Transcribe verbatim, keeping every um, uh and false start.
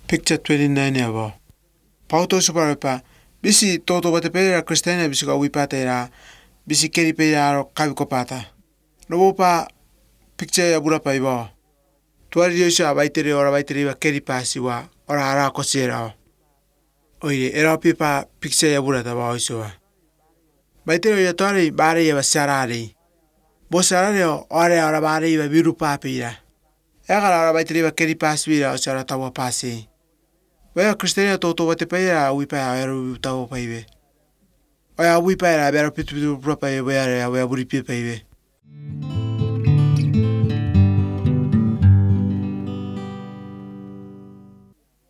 Picture twenty-nine abo. Pauto superpa. Bisi toto batepera Kristena bisika wipatera. Bisi keripera kabikopata. Robopa picture ya bura paibo. Tuari yosa baitere ora baitere ba keripasiwa ora ara kosera. Oire era pipa picture ya bura taba oisoa. Baitere ya tuari bare ya basarare. Bosarare ore ora bare ya virupa pira. Ega ora baitere ba keripasira osara tawa pasi. Wea Kristena toto batepera wipa ero tawo paibe. Oya wipa era bera pitu pitu propa wea wea buri pipa ibe.